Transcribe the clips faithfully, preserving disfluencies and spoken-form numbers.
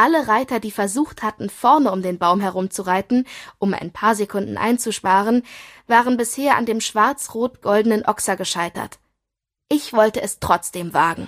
Alle Reiter, die versucht hatten, vorne um den Baum herumzureiten, um ein paar Sekunden einzusparen, waren bisher an dem schwarz-rot-goldenen Ochser gescheitert. Ich wollte es trotzdem wagen.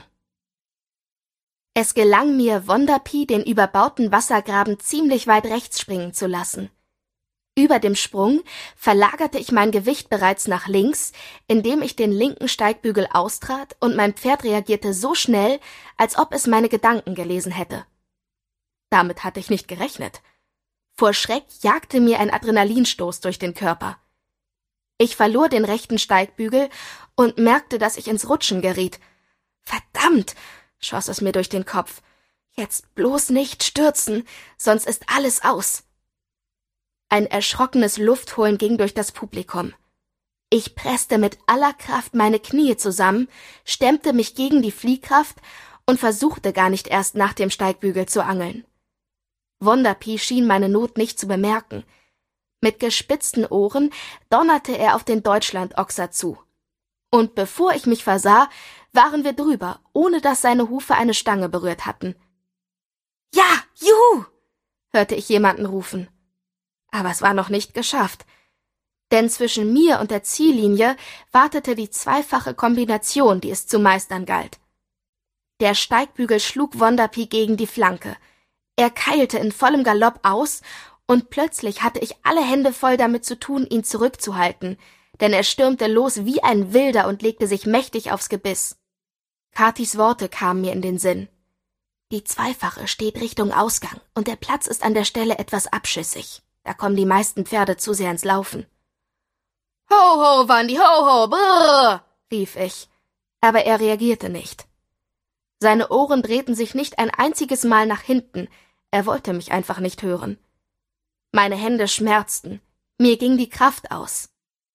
Es gelang mir, Wonderpi den überbauten Wassergraben ziemlich weit rechts springen zu lassen. Über dem Sprung verlagerte ich mein Gewicht bereits nach links, indem ich den linken Steigbügel austrat, und mein Pferd reagierte so schnell, als ob es meine Gedanken gelesen hätte. Damit hatte ich nicht gerechnet. Vor Schreck jagte mir ein Adrenalinstoß durch den Körper. Ich verlor den rechten Steigbügel und merkte, dass ich ins Rutschen geriet. Verdammt, schoss es mir durch den Kopf. Jetzt bloß nicht stürzen, sonst ist alles aus. Ein erschrockenes Luftholen ging durch das Publikum. Ich presste mit aller Kraft meine Knie zusammen, stemmte mich gegen die Fliehkraft und versuchte gar nicht erst nach dem Steigbügel zu angeln. Wonderpi schien meine Not nicht zu bemerken. Mit gespitzten Ohren donnerte er auf den Deutschlandochser zu. Und bevor ich mich versah, waren wir drüber, ohne dass seine Hufe eine Stange berührt hatten. »Ja, juhu!« hörte ich jemanden rufen. Aber es war noch nicht geschafft. Denn zwischen mir und der Ziellinie wartete die zweifache Kombination, die es zu meistern galt. Der Steigbügel schlug Wonderpi gegen die Flanke. Er keilte in vollem Galopp aus, und plötzlich hatte ich alle Hände voll damit zu tun, ihn zurückzuhalten, denn er stürmte los wie ein Wilder und legte sich mächtig aufs Gebiss. Katis Worte kamen mir in den Sinn. Die Zweifache steht Richtung Ausgang, und der Platz ist an der Stelle etwas abschüssig. Da kommen die meisten Pferde zu sehr ins Laufen. »Ho, ho, Wandi, ho, ho, brrr«, rief ich, aber er reagierte nicht. Seine Ohren drehten sich nicht ein einziges Mal nach hinten, er wollte mich einfach nicht hören. Meine Hände schmerzten, mir ging die Kraft aus.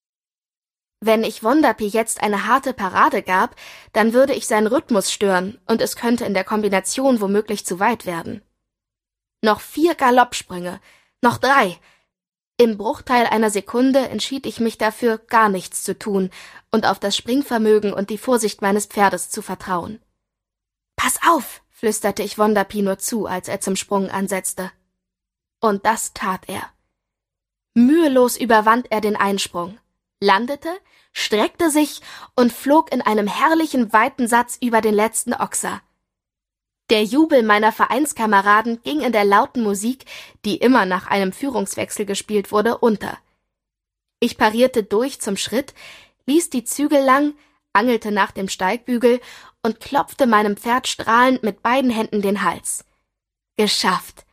Wenn ich Wonderpi jetzt eine harte Parade gab, dann würde ich seinen Rhythmus stören, und es könnte in der Kombination womöglich zu weit werden. Noch vier Galoppsprünge, noch drei. Im Bruchteil einer Sekunde entschied ich mich dafür, gar nichts zu tun und auf das Springvermögen und die Vorsicht meines Pferdes zu vertrauen. »Pass auf«, flüsterte ich Wonderpi nur zu, als er zum Sprung ansetzte. Und das tat er. Mühelos überwand er den Einsprung, landete, streckte sich und flog in einem herrlichen weiten Satz über den letzten Ochser. Der Jubel meiner Vereinskameraden ging in der lauten Musik, die immer nach einem Führungswechsel gespielt wurde, unter. Ich parierte durch zum Schritt, ließ die Zügel lang, angelte nach dem Steigbügel und klopfte meinem Pferd strahlend mit beiden Händen den Hals. Geschafft!